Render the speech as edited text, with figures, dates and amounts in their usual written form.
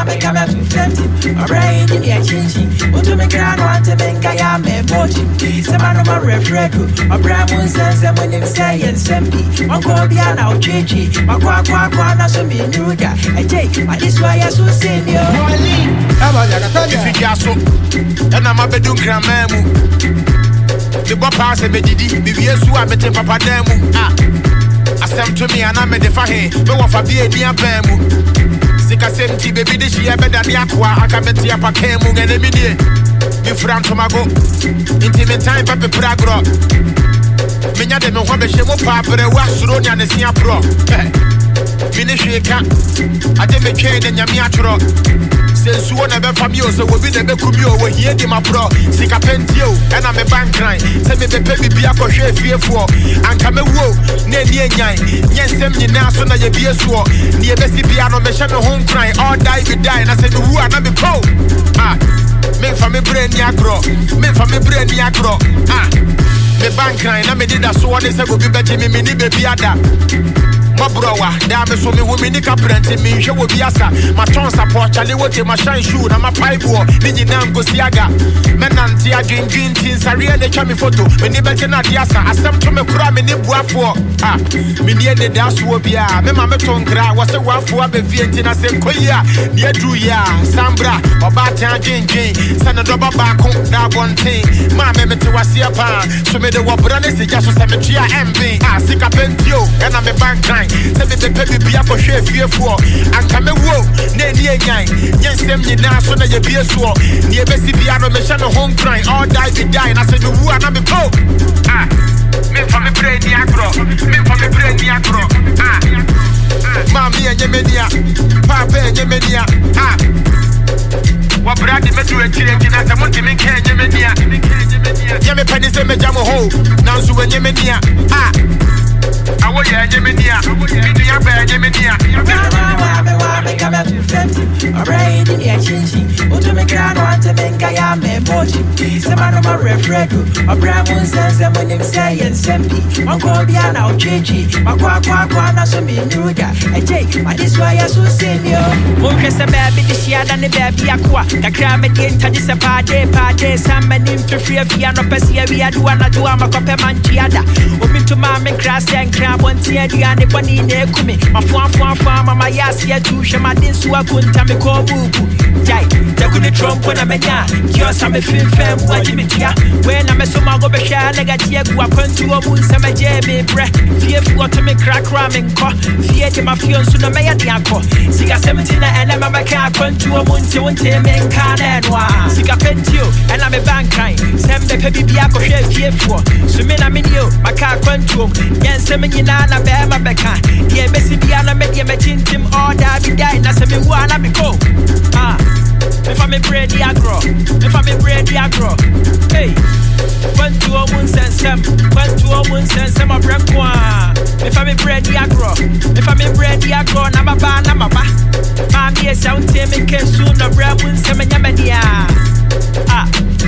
me come to 50. My brain in the chinchi. What to make I want to make I am a mochi. Some of my refrigerator. My brand one says and when they say and send me. My Kobian out chichi. My quack so me new guy. I take my this way I so send you. If you just so, and I'm a bedroom grandmammu. The papa said, Medidi, Biviasu, I met a papa demu. I sent to me and I made the fahe, no one for being near Bamu. Sika 70, baby, this year better than the aqua. I can bet you up a came and a minute. You from Tomago, intimate time, Papa Pragro. Minya de no hobe shemo papa, was run and a sia pro. Finish a cat. I didn't make chain and Yamiatro. Since one of them from you, so we'll be the Becumio, we're here, my bro. Sick up you, and I'm a bank crying. Send me the baby be up for share fear for. And come a woo, near yes, send me now, so that you be a swore. Near the piano, me shame home crying, all die, we die, and I said, who are not be cold. Men for me brain, Yagro, men for me brain, Yagro. Me bank crying, I made it as one is a will be better, me, baby, ada. My browa, damn so me women nika plenty me show will be asa. My tongue support Charlie what my shine shoe na my pipe war. Nini nam go siaga. Men anti a green things I really chami photo. Me ni better na diasa. Asem to me kura me ni bua for. Me ni the das wo bia. Me ma me tonkra was a wa for be vienti na sem koya. Ni adru ya. Sambra oba tan green. Sana doba ba ko da one thing. Ma me te wasia pa. So me the wa brane se jaso se me tia MV. Sika pentio and I'm a bank crying. Say me the baby be up for share fear for. And come a woo, ne near gang. Yes, them you now so that you be a swore. Near Bessie Piano, me shall home crying. All die be dying. I said, woo, and I'm a po. Me for me brain, Yagro. Me for me brain, Yagro. Mammy and Yemedia. Papa and Yemedia. What brady me do a change in as a multi me can Yemedia. Yemi penny say me jam a hole. Now so when Yemedia. I want you, Yeminia. Me come to 50. My brain in the chinchi. What to make I want to make I am a mochi. Some of my refrigerator. My brand one says and when they say and send me. My Kobian out chichi. My quack so me new guy. I take my this way I so send you. Monkes a baby this year than the baby aqua. The crime again to this a party. Some men in to free piano pesia. We are doing a do a macope manchiada. Open to my grass and crab one tear the and the bunny near Kumi. My farm, my yas here to show my dins who are good to me call boo. Jai, the good trump when I'm a ya. Just I'm a film fam, what you mean? When I'm a summer go be shy, negative, who are point to a moon, some a jabby breath. Fear for to me crack ramming cough. Fear to my fiance to the mayor the uncle. Siga 17 and I'm a car point to a moon to one team in Canada. Siga pentio and I'm a bank crying. Send the baby be a share fear for. So me I'm in you, my car point to him. Yes, I'm in Yana Bama Becca. Yeah, Bessie Piano made you matching him all that be dying. I said, me wanna be cool. If I'm a bread, Yagro. If I'm a bread, Yagro. Hey, 1 to a moon and some. 1 to a moon and some of Ramqua. If I'm a bread, Yagro. If I'm a bread, Yagro, Namaba. Mammy, a sound team, and can soon a brown moon, some and Yamadia.